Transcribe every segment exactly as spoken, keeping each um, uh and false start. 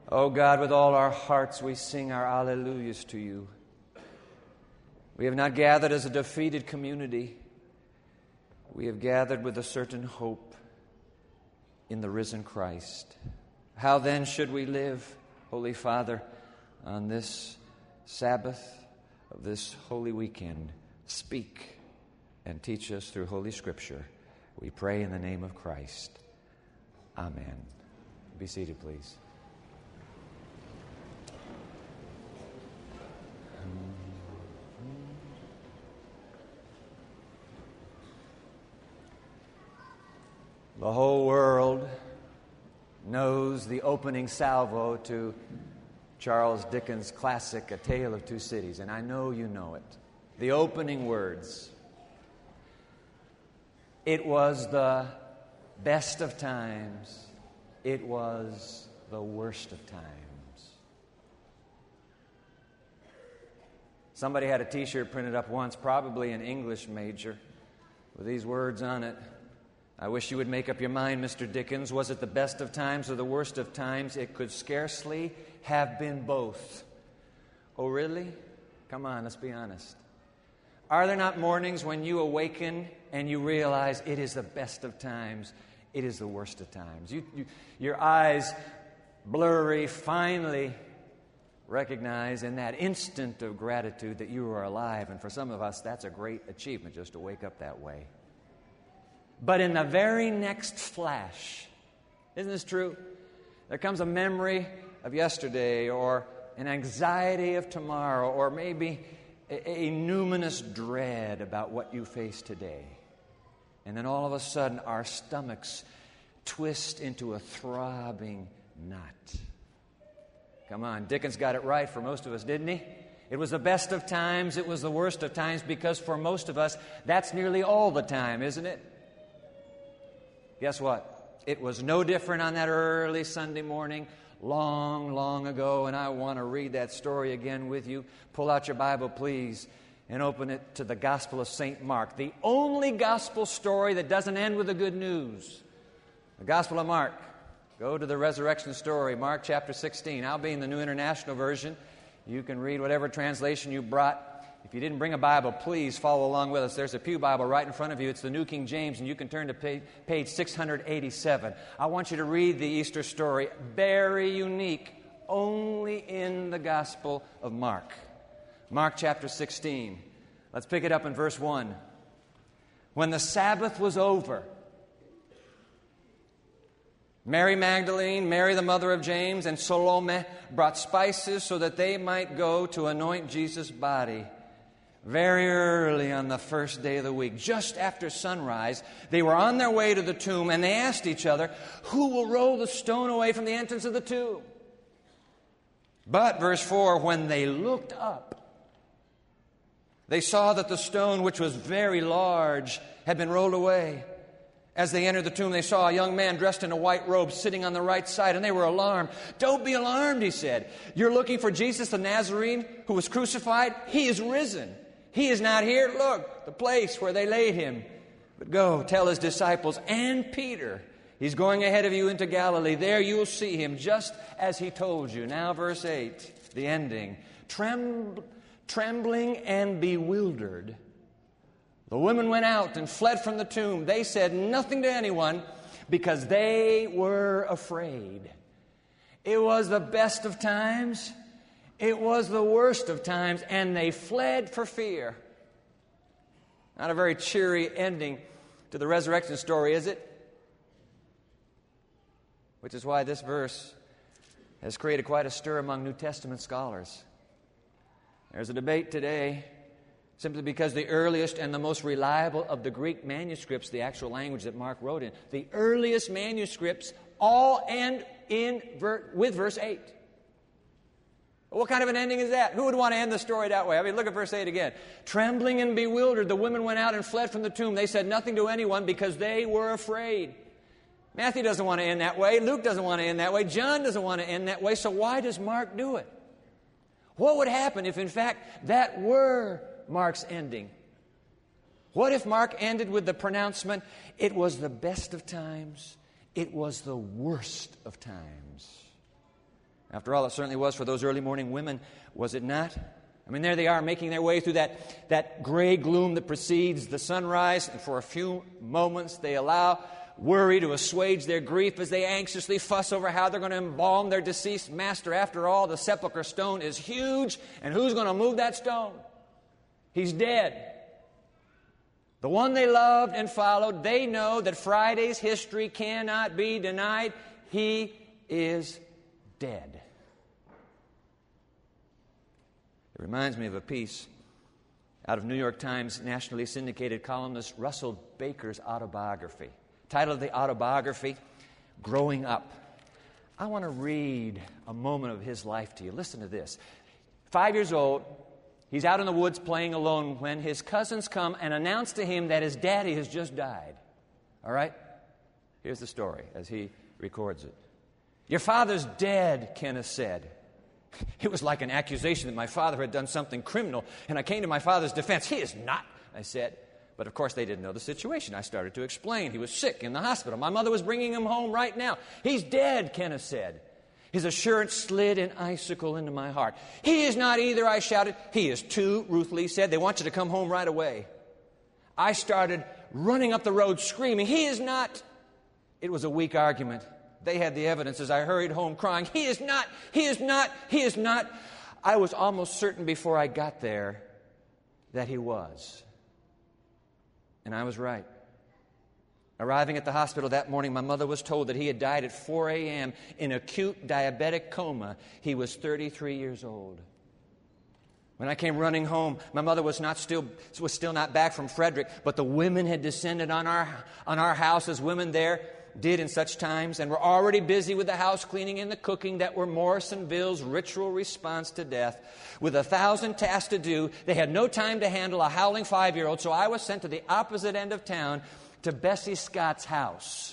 Oh God, with all our hearts we sing our alleluias to you. We have not gathered as a defeated community. We have gathered with a certain hope in the risen Christ. How then should we live, Holy Father, on this Sabbath of this holy weekend? Speak and teach us through Holy Scripture. We pray in the name of Christ. Amen. Be seated, please. The whole world knows the opening salvo to Charles Dickens' classic, A Tale of Two Cities, and I know you know it. The opening words. It was the best of times. It was the worst of times. Somebody had a T-shirt printed up once, probably an English major, with these words on it. I wish you would make up your mind, Mister Dickens. Was it the best of times or the worst of times? It could scarcely have been both. Oh, really? Come on, let's be honest. Are there not mornings when you awaken and you realize it is the best of times, it is the worst of times? You, you, your eyes, blurry, finally recognize in that instant of gratitude that you are alive. And for some of us, that's a great achievement, just to wake up that way. But in the very next flash, isn't this true? There comes a memory of yesterday, or an anxiety of tomorrow, or maybe a, a numinous dread about what you face today. And then all of a sudden, our stomachs twist into a throbbing knot. Come on, Dickens got it right for most of us, didn't he? It was the best of times, it was the worst of times, because for most of us, that's nearly all the time, isn't it? Guess what? It was no different on that early Sunday morning, long, long ago, and I want to read that story again with you. Pull out your Bible, please, and open it to the Gospel of Saint Mark, the only gospel story that doesn't end with the good news. The Gospel of Mark. Go to the resurrection story, Mark chapter sixteen. I'll be in the New International Version. You can read whatever translation you brought. If you didn't bring a Bible, please follow along with us. There's a pew Bible right in front of you. It's the New King James, and you can turn to page, page six eighty-seven. I want you to read the Easter story. Very unique, only in the Gospel of Mark. Mark chapter sixteen. Let's pick it up in verse one. When the Sabbath was over, Mary Magdalene, Mary the mother of James, and Salome brought spices so that they might go to anoint Jesus' body. Very early on the first day of the week, just after sunrise, they were on their way to the tomb, and they asked each other, who will roll the stone away from the entrance of the tomb? But, verse four, when they looked up, they saw that the stone, which was very large, had been rolled away. As they entered the tomb, they saw a young man dressed in a white robe sitting on the right side, and they were alarmed. Don't be alarmed, he said. You're looking for Jesus the Nazarene who was crucified? He is risen. He is not here. Look, the place where they laid him. But go, tell his disciples and Peter, he's going ahead of you into Galilee. There you will see him just as he told you. Now verse eight, the ending. Tremb- trembling and bewildered, the women went out and fled from the tomb. They said nothing to anyone because they were afraid. It was the best of times. It was the worst of times, and they fled for fear. Not a very cheery ending to the resurrection story, is it? Which is why this verse has created quite a stir among New Testament scholars. There's a debate today simply because the earliest and the most reliable of the Greek manuscripts, the actual language that Mark wrote in, the earliest manuscripts all end in ver- with verse eight. What kind of an ending is that? Who would want to end the story that way? I mean, look at verse eight again. Trembling and bewildered, the women went out and fled from the tomb. They said nothing to anyone because they were afraid. Matthew doesn't want to end that way. Luke doesn't want to end that way. John doesn't want to end that way. So why does Mark do it? What would happen if, in fact, that were Mark's ending? What if Mark ended with the pronouncement, it was the best of times, it was the worst of times? After all, it certainly was for those early morning women, was it not? I mean, there they are making their way through that, that gray gloom that precedes the sunrise, and for a few moments they allow worry to assuage their grief as they anxiously fuss over how they're going to embalm their deceased master. After all, the sepulchre stone is huge, and who's going to move that stone? He's dead. The one they loved and followed, they know that Friday's history cannot be denied. He is dead. It reminds me of a piece out of New York Times nationally syndicated columnist Russell Baker's autobiography. Title of the autobiography, Growing Up. I want to read a moment of his life to you. Listen to this. Five years old, he's out in the woods playing alone when his cousins come and announce to him that his daddy has just died. All right? Here's the story as he records it. Your father's dead, Kenneth said. It was like an accusation that my father had done something criminal, and I came to my father's defense. He is not, I said. But of course they didn't know the situation. I started to explain. He was sick in the hospital. My mother was bringing him home right now. He's dead, Kenneth said. His assurance slid an icicle into my heart. He is not either, I shouted. He is too, Ruth Lee said. They want you to come home right away. I started running up the road screaming, he is not. It was a weak argument. They had the evidence as I hurried home crying, he is not, he is not, he is not. I was almost certain before I got there that he was. And I was right. Arriving at the hospital that morning, my mother was told that he had died at four a.m. in acute diabetic coma. He was thirty-three years old. When I came running home, my mother was not still was still not back from Frederick, but the women had descended on our on our house as women there did in such times, and were already busy with the house cleaning and the cooking that were Morrisonville's ritual response to death. With a thousand tasks to do, they had no time to handle a howling five-year-old, so I was sent to the opposite end of town to Bessie Scott's house.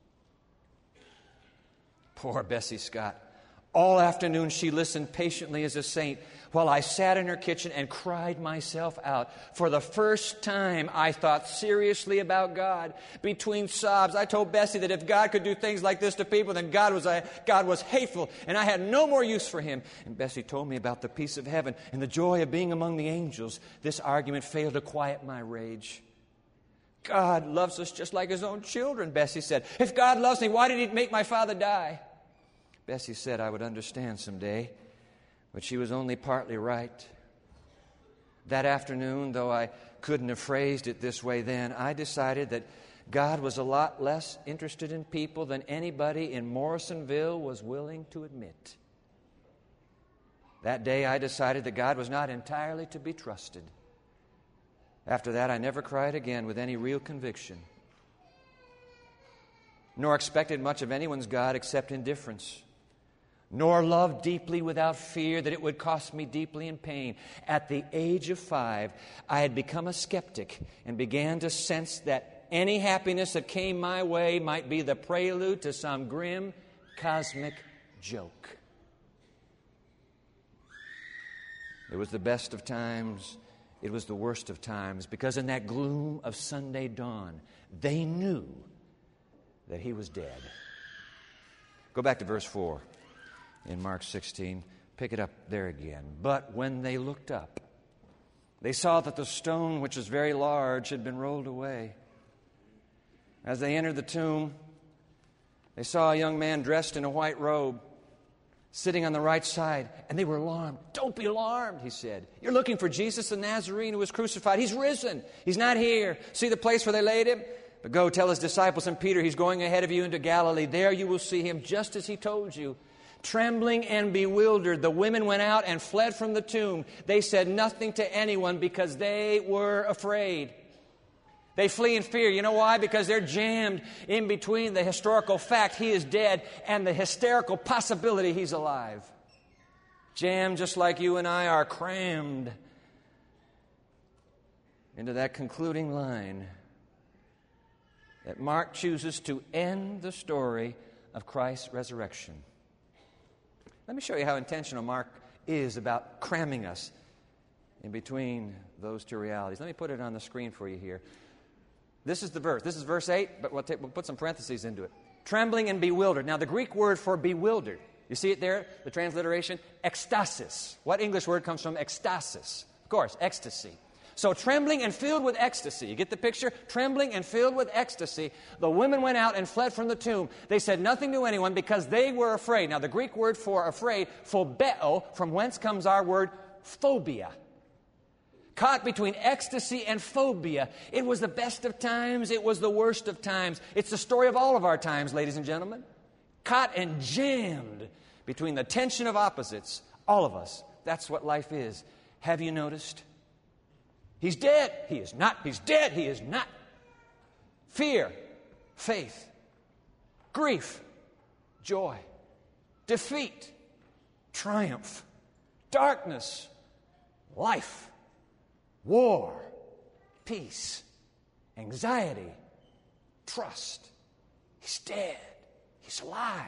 Poor Bessie Scott. All afternoon she listened patiently as a saint while I sat in her kitchen and cried myself out. For the first time, I thought seriously about God. Between sobs, I told Bessie that if God could do things like this to people, then God was, a, God was hateful, and I had no more use for him. And Bessie told me about the peace of heaven and the joy of being among the angels. This argument failed to quiet my rage. God loves us just like his own children, Bessie said. If God loves me, why did he make my father die? Bessie said I would understand someday, but she was only partly right. That afternoon, though I couldn't have phrased it this way then, I decided that God was a lot less interested in people than anybody in Morrisonville was willing to admit. That day, I decided that God was not entirely to be trusted. After that, I never cried again with any real conviction, nor expected much of anyone's God except indifference, nor loved deeply without fear that it would cost me deeply in pain. At the age of five, I had become a skeptic and began to sense that any happiness that came my way might be the prelude to some grim cosmic joke. It was the best of times. It was the worst of times, because in that gloom of Sunday dawn, they knew that he was dead. Go back to verse four in Mark sixteen. Pick it up there again. But when they looked up, they saw that the stone, which was very large, had been rolled away. As they entered the tomb, they saw a young man dressed in a white robe, sitting on the right side, and they were alarmed. Don't be alarmed, he said. You're looking for Jesus the Nazarene who was crucified. He's risen. He's not here. See the place where they laid him? But go tell his disciples and Peter he's going ahead of you into Galilee. There you will see him just as he told you. Trembling and bewildered, the women went out and fled from the tomb. They said nothing to anyone because they were afraid. They flee in fear. You know why? Because they're jammed in between the historical fact he is dead and the hysterical possibility he's alive. Jammed just like you and I are, crammed into that concluding line that Mark chooses to end the story of Christ's resurrection. Let me show you how intentional Mark is about cramming us in between those two realities. Let me put it on the screen for you here. This is the verse. This is verse eight, but we'll, take, we'll put some parentheses into it. Trembling and bewildered. Now, the Greek word for bewildered You see it there, the transliteration? Ecstasis. What English word comes from ecstasis? Of course, ecstasy. So trembling and filled with ecstasy. You get the picture? Trembling and filled with ecstasy. The women went out and fled from the tomb. They said nothing to anyone because they were afraid. Now the Greek word for afraid, phobeo, from whence comes our word phobia. Caught between ecstasy and phobia. It was the best of times. It was the worst of times. It's the story of all of our times, ladies and gentlemen. Caught and jammed between the tension of opposites. All of us. That's what life is. Have you noticed? He's dead. He is not. He's dead. He is not. Fear, faith, grief, joy, defeat, triumph, darkness, life, war, peace, anxiety, trust. He's dead. He's alive.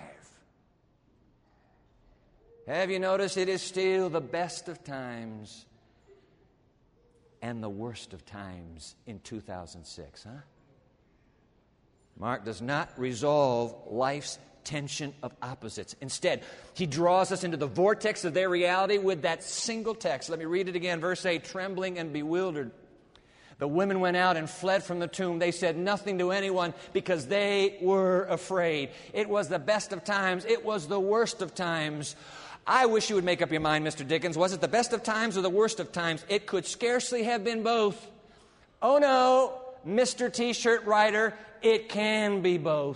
Have you noticed it is still the best of times and the worst of times in two thousand six, huh? Mark does not resolve life's tension of opposites. Instead, he draws us into the vortex of their reality with that single text. Let me read it again. Verse eight, trembling and bewildered. The women went out and fled from the tomb. They said nothing to anyone because they were afraid. It was the best of times. It was the worst of times. I wish you would make up your mind, Mister Dickens. Was it the best of times or the worst of times? It could scarcely have been both. Oh no, Mister T-shirt writer, it can be both.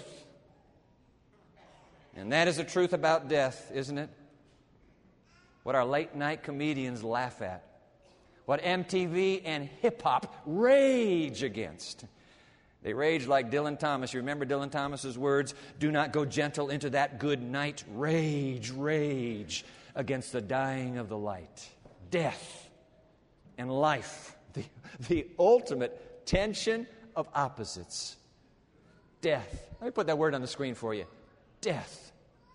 And that is the truth about death, isn't it? What our late-night comedians laugh at. What M T V and hip-hop rage against. They rage like Dylan Thomas. You remember Dylan Thomas's words? Do not go gentle into that good night. Rage, rage against the dying of the light. Death and life. The, the ultimate tension of opposites. Death. Let me put that word on the screen for you. Death.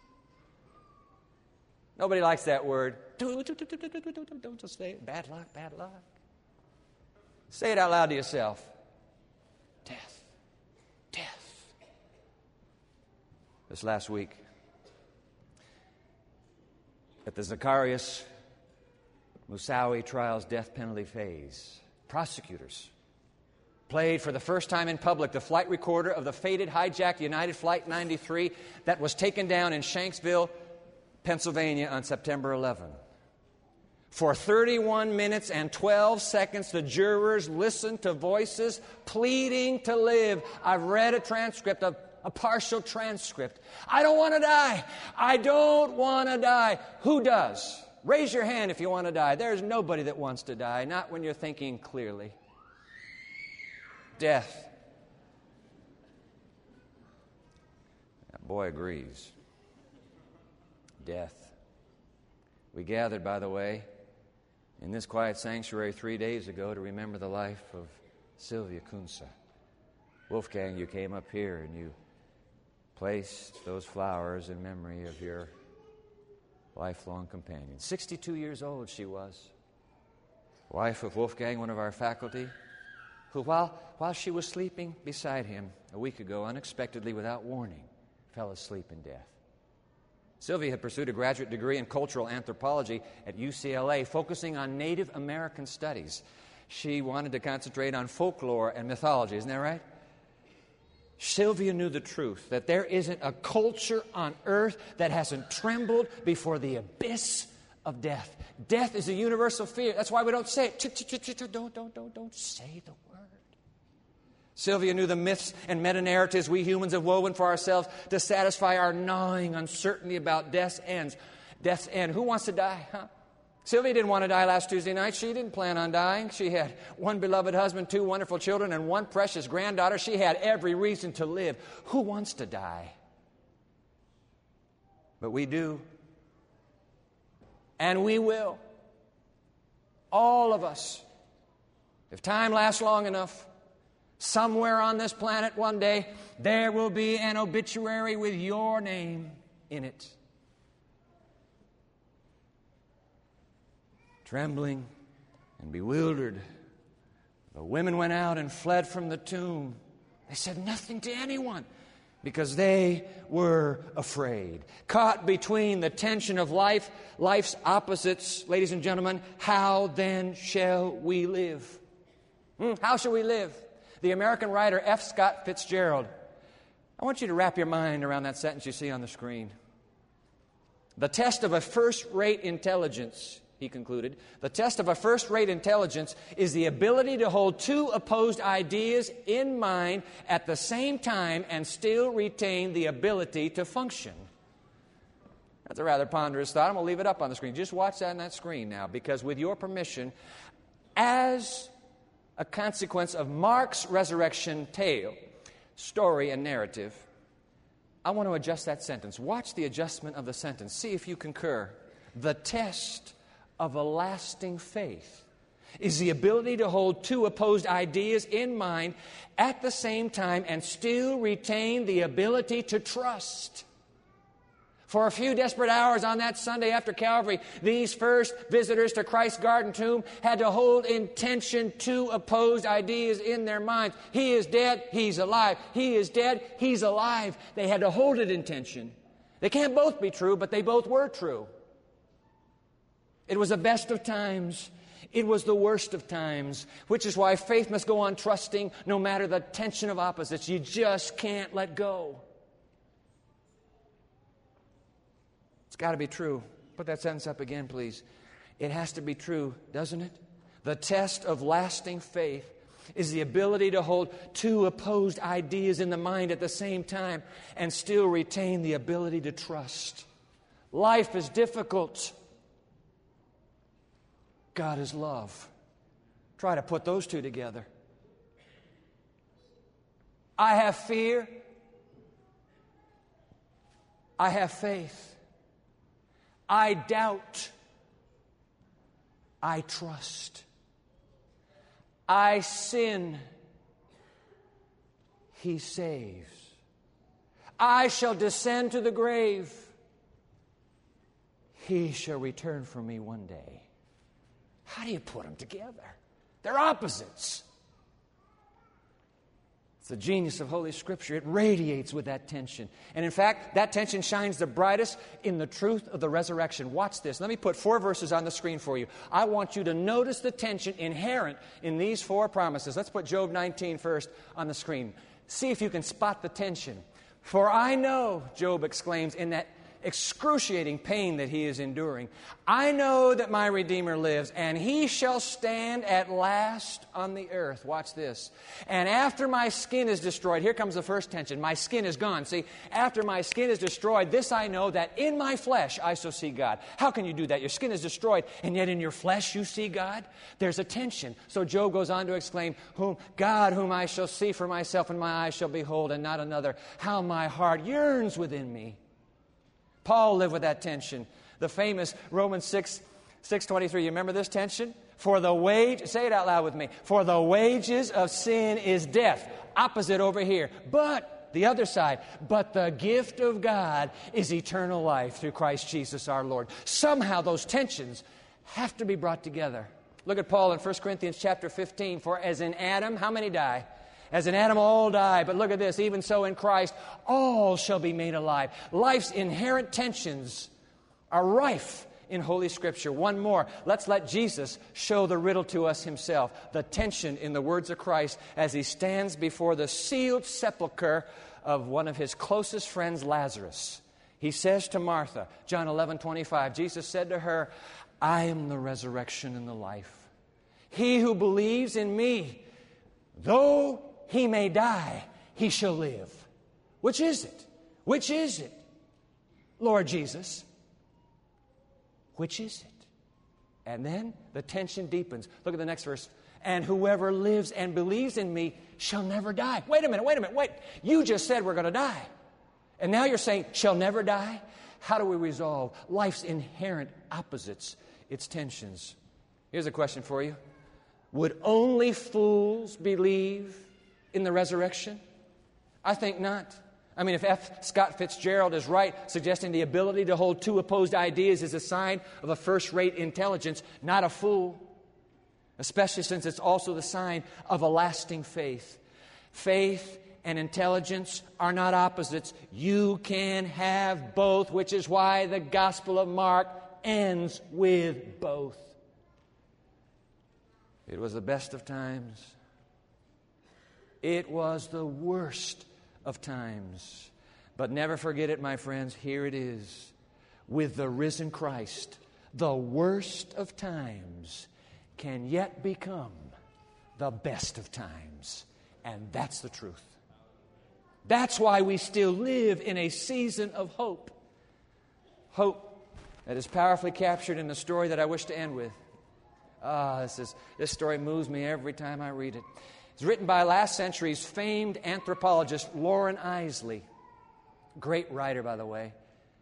Nobody likes that word. Don't just say it. Bad luck, bad luck. Say it out loud to yourself. Death. Death. This last week, at the Zacarias Moussaoui trial's death penalty phase, prosecutors played for the first time in public the flight recorder of the fated hijacked United Flight ninety-three that was taken down in Shanksville, Pennsylvania on September eleventh. For thirty-one minutes and twelve seconds, the jurors listened to voices pleading to live. I've read a transcript, a, a partial transcript. I don't want to die. I don't want to die. Who does? Raise your hand if you want to die. There's nobody that wants to die, not when you're thinking clearly. Death. That boy agrees. Death. We gathered, by the way, in this quiet sanctuary three days ago to remember the life of Sylvia Kunsa. Wolfgang, you came up here and you placed those flowers in memory of your lifelong companion. sixty-two years old she was. Wife of Wolfgang, one of our faculty, who while, while she was sleeping beside him a week ago, unexpectedly, without warning, fell asleep in death. Sylvia had pursued a graduate degree in cultural anthropology at U C L A, focusing on Native American studies. She wanted to concentrate on folklore and mythology, isn't that right? Sylvia knew the truth, that there isn't a culture on earth that hasn't trembled before the abyss of death. Death is a universal fear. That's why we don't say it. Don't, don't, don't, don't say the word. Sylvia knew the myths and meta-narratives we humans have woven for ourselves to satisfy our gnawing uncertainty about death's ends. Death's end. Who wants to die, huh? Sylvia didn't want to die last Tuesday night. She didn't plan on dying. She had one beloved husband, two wonderful children, and one precious granddaughter. She had every reason to live. Who wants to die? But we do. And we will. All of us. If time lasts long enough, somewhere on this planet one day, there will be an obituary with your name in it. Trembling and bewildered, the women went out and fled from the tomb. They said nothing to anyone because they were afraid. Caught between the tension of life, life's opposites, ladies and gentlemen, how then shall we live? Hmm? How shall we live? The American writer F. Scott Fitzgerald, I want you to wrap your mind around that sentence you see on the screen. The test of a first-rate intelligence, he concluded, the test of a first-rate intelligence is the ability to hold two opposed ideas in mind at the same time and still retain the ability to function. That's a rather ponderous thought. I'm going to leave it up on the screen. Just watch that on that screen now, because with your permission, as a consequence of Mark's resurrection tale, story, and narrative, I want to adjust that sentence. Watch the adjustment of the sentence. See if you concur. The test of a lasting faith is the ability to hold two opposed ideas in mind at the same time and still retain the ability to trust. For a few desperate hours on that Sunday after Calvary, these first visitors to Christ's garden tomb had to hold in tension two opposed ideas in their minds. He is dead, he's alive. He is dead, he's alive. They had to hold it in tension. They can't both be true, but they both were true. It was the best of times. It was the worst of times, which is why faith must go on trusting no matter the tension of opposites. You just can't let go. It's got to be true. Put that sentence up again, please. It has to be true, doesn't it? The test of lasting faith is the ability to hold two opposed ideas in the mind at the same time and still retain the ability to trust. Life is difficult. God is love. Try to put those two together. I have fear. I have faith. I doubt. I trust. I sin. He saves. I shall descend to the grave. He shall return for me one day. How do you put them together? They're opposites. It's the genius of Holy Scripture. It radiates with that tension. And in fact, that tension shines the brightest in the truth of the resurrection. Watch this. Let me put four verses on the screen for you. I want you to notice the tension inherent in these four promises. Let's put Job nineteen first on the screen. See if you can spot the tension. For I know, Job exclaims in that excruciating pain that he is enduring, I know that my Redeemer lives, and he shall stand at last on the earth. Watch this. And after my skin is destroyed, here comes the first tension. My skin is gone. See, after my skin is destroyed, this I know, that in my flesh I shall see God. How can you do that? Your skin is destroyed, and yet in your flesh you see God? There's a tension. So Job goes on to exclaim, whom God, whom I shall see for myself, and my eyes shall behold, and not another. How my heart yearns within me. Paul lived with that tension. The famous Romans six, six twenty-three. You remember this tension? For the wage, say it out loud with me. For the wages of sin is death. Opposite over here. But, the other side, but the gift of God is eternal life through Christ Jesus our Lord. Somehow those tensions have to be brought together. Look at Paul in First Corinthians chapter fifteen. For as in Adam, how many die? As in Adam, all die. But look at this. Even so in Christ, all shall be made alive. Life's inherent tensions are rife in Holy Scripture. One more. Let's let Jesus show the riddle to us himself. The tension in the words of Christ as he stands before the sealed sepulcher of one of his closest friends, Lazarus. He says to Martha, John eleven twenty-five, Jesus said to her, I am the resurrection and the life. He who believes in me, though he may die, he shall live. Which is it? Which is it? Lord Jesus. Which is it? And then the tension deepens. Look at the next verse. And whoever lives and believes in me shall never die. Wait a minute, wait a minute, wait. You just said we're going to die. And now you're saying shall never die? How do we resolve life's inherent opposites, its tensions? Here's a question for you. Would only fools believe in the resurrection? I think not. I mean, if F. Scott Fitzgerald is right, suggesting the ability to hold two opposed ideas is a sign of a first-rate intelligence, not a fool, especially since it's also the sign of a lasting faith. Faith and intelligence are not opposites. You can have both, which is why the Gospel of Mark ends with both. It was the best of times. It was the worst of times. But never forget it, my friends, here it is. With the risen Christ, the worst of times can yet become the best of times. And that's the truth. That's why we still live in a season of hope. Hope that is powerfully captured in the story that I wish to end with. Ah, this is this story moves me every time I read it. It's written by last century's famed anthropologist Loren Eiseley. Great writer, by the way.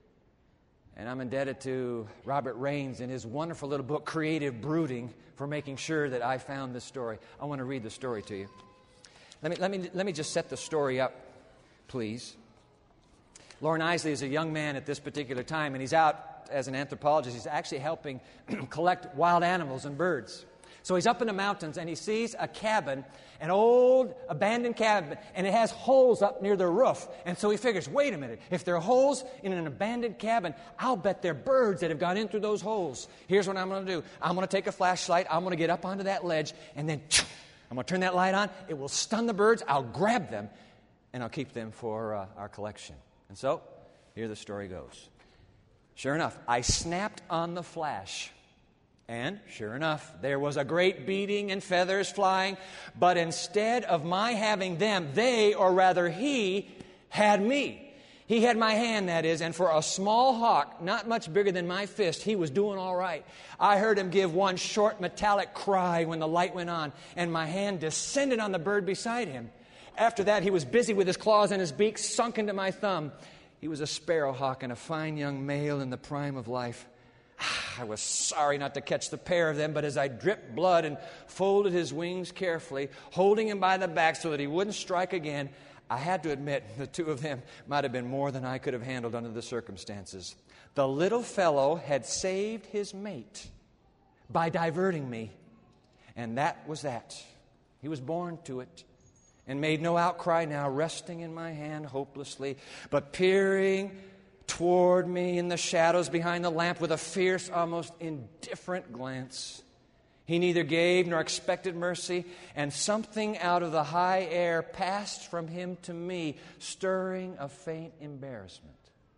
And I'm indebted to Robert Raines in his wonderful little book, Creative Brooding, for making sure that I found this story. I want to read the story to you. Let me, let me, let me just set the story up, please. Loren Eiseley is a young man at this particular time, and he's out as an anthropologist. He's actually helping collect wild animals and birds. So he's up in the mountains, and he sees a cabin, an old abandoned cabin, and it has holes up near the roof. And so he figures, wait a minute, if there are holes in an abandoned cabin, I'll bet there are birds that have gone in through those holes. Here's what I'm going to do. I'm going to take a flashlight. I'm going to get up onto that ledge, and then I'm going to turn that light on. It will stun the birds. I'll grab them, and I'll keep them for uh, our collection. And so here the story goes. Sure enough, I snapped on the flash. And, sure enough, there was a great beating and feathers flying. But instead of my having them, they, or rather he, had me. He had my hand, that is, and for a small hawk, not much bigger than my fist, he was doing all right. I heard him give one short metallic cry when the light went on, and my hand descended on the bird beside him. After that, he was busy with his claws and his beak sunk into my thumb. He was a sparrowhawk and a fine young male in the prime of life. I was sorry not to catch the pair of them, but as I dripped blood and folded his wings carefully, holding him by the back so that he wouldn't strike again, I had to admit the two of them might have been more than I could have handled under the circumstances. The little fellow had saved his mate by diverting me, and that was that. He was born to it and made no outcry now, resting in my hand hopelessly, but peering toward me in the shadows behind the lamp with a fierce, almost indifferent glance. He neither gave nor expected mercy, and something out of the high air passed from him to me, stirring a faint embarrassment.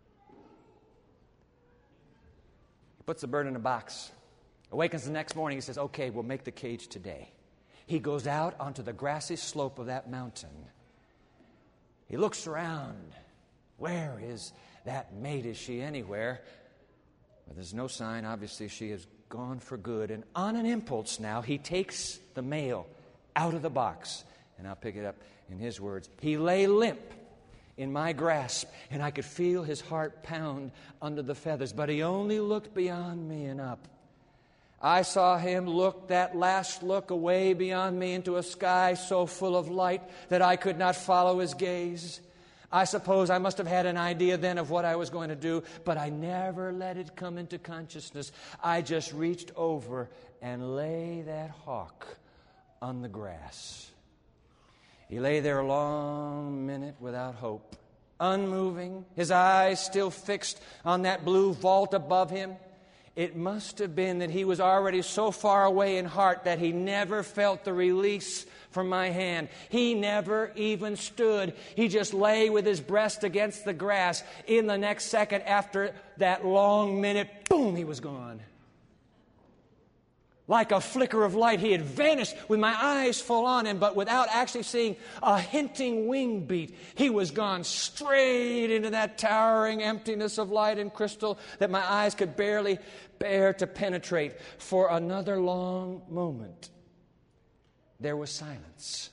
He puts the bird in a box, awakens the next morning. He says, okay, we'll make the cage today. He goes out onto the grassy slope of that mountain. He looks around. Where is that mate? Is she anywhere? But there's no sign. Obviously, she has gone for good. And on an impulse now, he takes the male out of the box. And I'll pick it up in his words. He lay limp in my grasp, and I could feel his heart pound under the feathers. But he only looked beyond me and up. I saw him look that last look away beyond me into a sky so full of light that I could not follow his gaze. I suppose I must have had an idea then of what I was going to do, but I never let it come into consciousness. I just reached over and lay that hawk on the grass. He lay there a long minute without hope, unmoving, his eyes still fixed on that blue vault above him. It must have been that he was already so far away in heart that he never felt the release from my hand. He never even stood. He just lay with his breast against the grass. In the next second, after that long minute, boom, he was gone. Like a flicker of light, he had vanished with my eyes full on him, but without actually seeing a hinting wing beat. He was gone straight into that towering emptiness of light and crystal that my eyes could barely bear to penetrate. For another long moment, there was silence.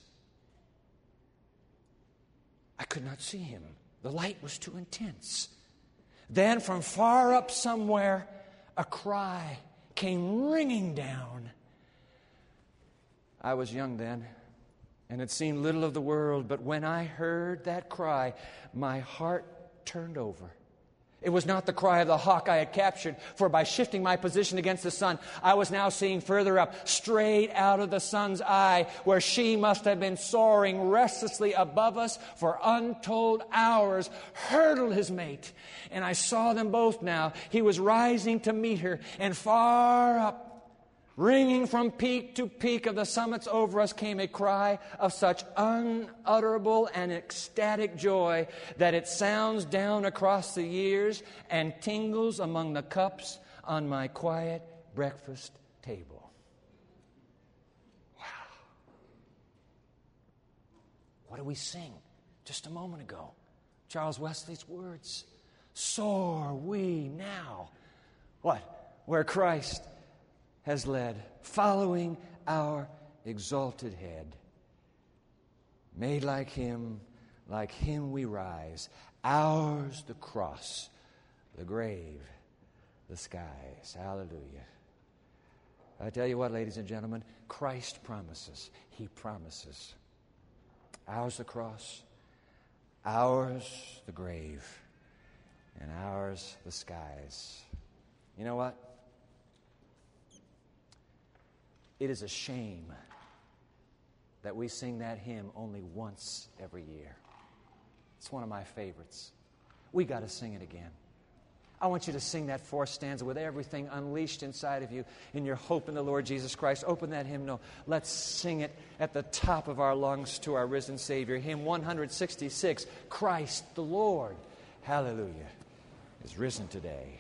I could not see him. The light was too intense. Then from far up somewhere, a cry came ringing down. I was young then and had seen little of the world, but when I heard that cry, my heart turned over. It was not the cry of the hawk I had captured, for by shifting my position against the sun, I was now seeing further up, straight out of the sun's eye, where she must have been soaring restlessly above us for untold hours, hurdled his mate. And I saw them both now. He was rising to meet her, and far up, ringing from peak to peak of the summits over us, came a cry of such unutterable and ecstatic joy that it sounds down across the years and tingles among the cups on my quiet breakfast table. Wow. What did we sing just a moment ago? Charles Wesley's words. Soar we now. What? Where Christ has led, following our exalted head. Made like him, like him we rise. Ours the cross, the grave, the skies. Hallelujah. I tell you what, ladies and gentlemen, Christ promises. He promises. Ours the cross, ours the grave, and ours the skies. You know what? It is a shame that we sing that hymn only once every year. It's one of my favorites. We got to sing it again. I want you to sing that fourth stanza with everything unleashed inside of you in your hope in the Lord Jesus Christ. Open that hymnal. Let's sing it at the top of our lungs to our risen Savior. Hymn one sixty-six, Christ the Lord, hallelujah, is risen today.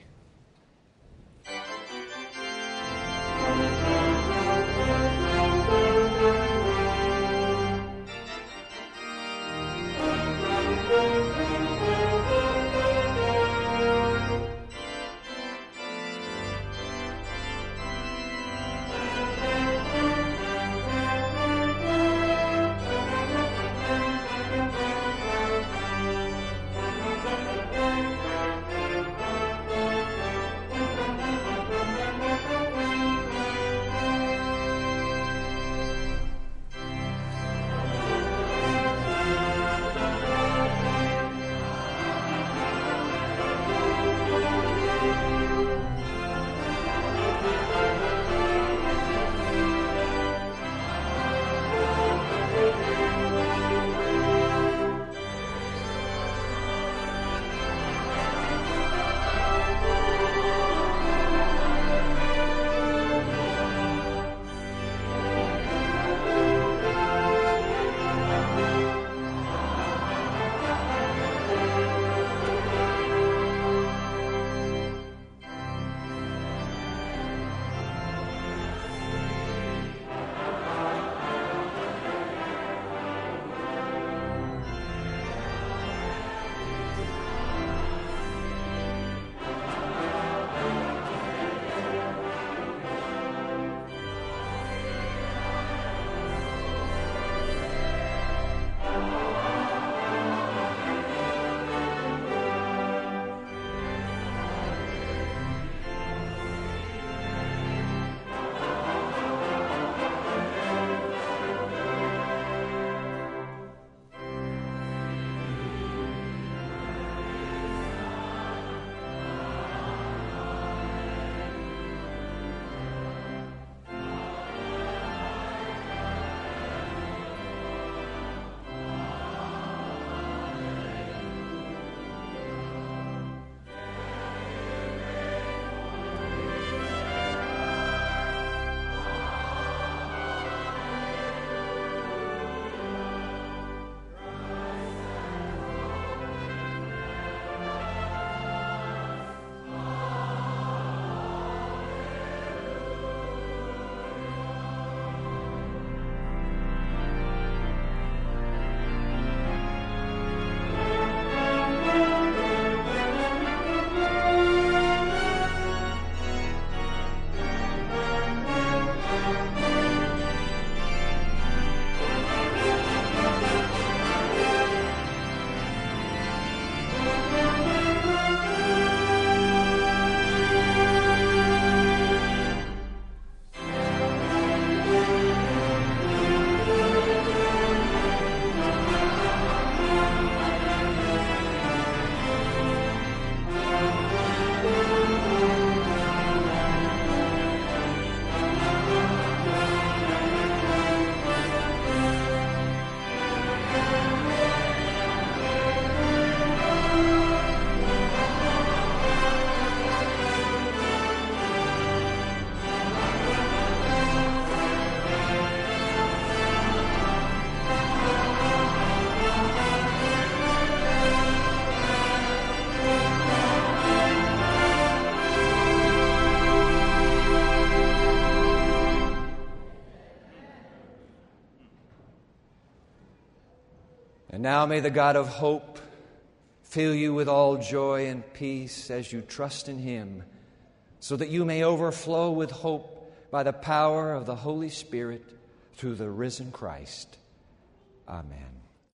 And now may the God of hope fill you with all joy and peace as you trust in Him, so that you may overflow with hope by the power of the Holy Spirit through the risen Christ. Amen.